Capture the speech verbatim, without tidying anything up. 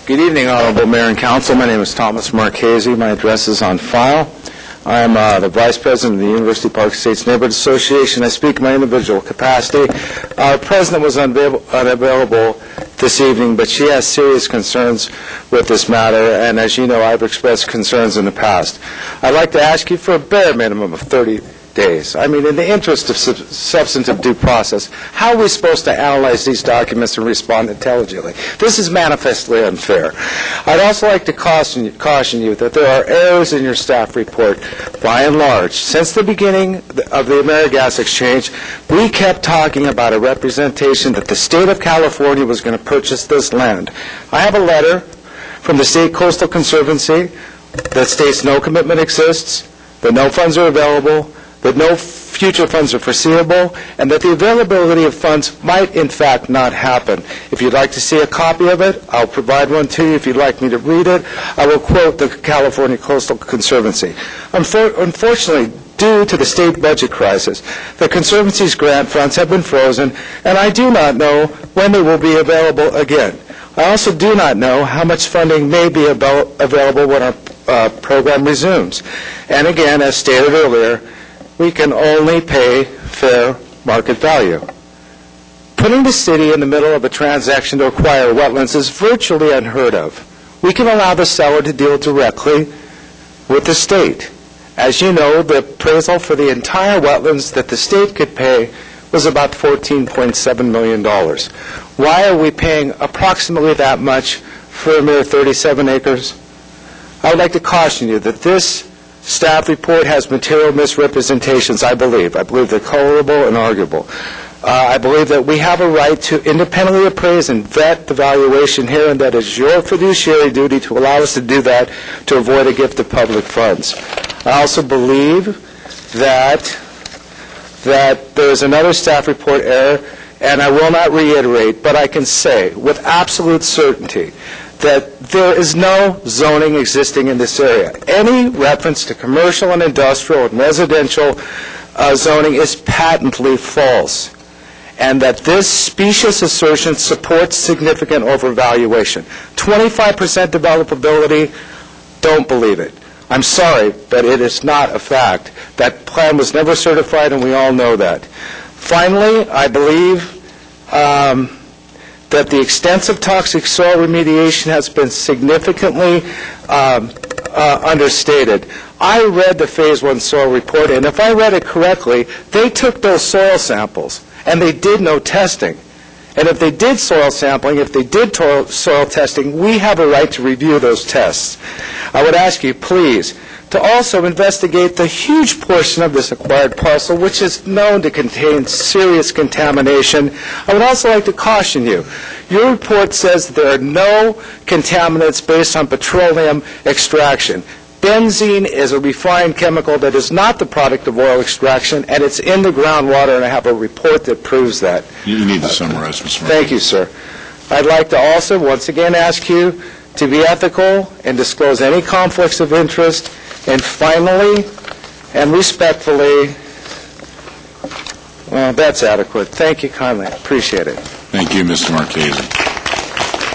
Good evening, Honorable Mayor and Council. My name is Thomas Marchese. My address is on file. I am uh, the Vice President of the University Park Estates Neighborhood Association. I speak in my individual capacity. Our President was unavailable, unavailable this evening, but she has serious concerns with this matter, and as you know, I've expressed concerns in the past. I'd like to ask you for a bare minimum of thirty days. I mean, in the interest of sub substantive due process, how are we supposed to analyze these documents and respond intelligently? This is manifestly unfair. I'd also like to caution you, caution you that there are errors in your staff report by and large. Since the beginning of the AmeriGas exchange, we kept talking about a representation that the state of California was going to purchase this land. I have a letter from the State Coastal Conservancy that states no commitment exists, that no funds are available, that no future funds are foreseeable, and that the availability of funds might, in fact, not happen. If you'd like to see a copy of it, I'll provide one to you. If you'd like me to read it, I will quote the California Coastal Conservancy. Unfor unfortunately, due to the state budget crisis, the Conservancy's grant funds have been frozen, and I do not know when they will be available again. I also do not know how much funding may be avail available when our uh, program resumes. And again, as stated earlier, we can only pay fair market value. Putting the city in the middle of a transaction to acquire wetlands is virtually unheard of. We can allow the seller to deal directly with the state. As you know, the appraisal for the entire wetlands that the state could pay was about fourteen point seven million dollars. Why are we paying approximately that much for a mere thirty-seven acres? I would like to caution you that this staff report has material misrepresentations, I believe. I believe they're colorable and arguable. Uh, I believe that we have a right to independently appraise and vet the valuation here, and that is your fiduciary duty to allow us to do that to avoid a gift of public funds. I also believe that, that there is another staff report error, and I will not reiterate, but I can say with absolute certainty that there is no zoning existing in this area. Any reference to commercial and industrial and residential uh, zoning is patently false, and that this specious assertion supports significant overvaluation. twenty-five percent developability, don't believe it. I'm sorry, but it is not a fact. That plan was never certified, and we all know that. Finally, I believe um, that the extensive toxic soil remediation has been significantly um, uh, understated. I read the Phase One soil report, and if I read it correctly, they took those soil samples, and they did no testing. And if they did soil sampling, if they did soil testing, we have a right to review those tests. I would ask you, please, to also investigate the huge portion of this acquired parcel which is known to contain serious contamination. I would also like to caution you. Your report says that there are no contaminants based on petroleum extraction. Benzene is a refined chemical that is not the product of oil extraction, and it's in the groundwater, and I have a report that proves that. You need to summarize, Mister Murphy. Thank you, sir. I'd like to also once again ask you to be ethical and disclose any conflicts of interest. And finally, and respectfully, well, that's adequate. Thank you kindly. I appreciate it. Thank you, Mister Marchese.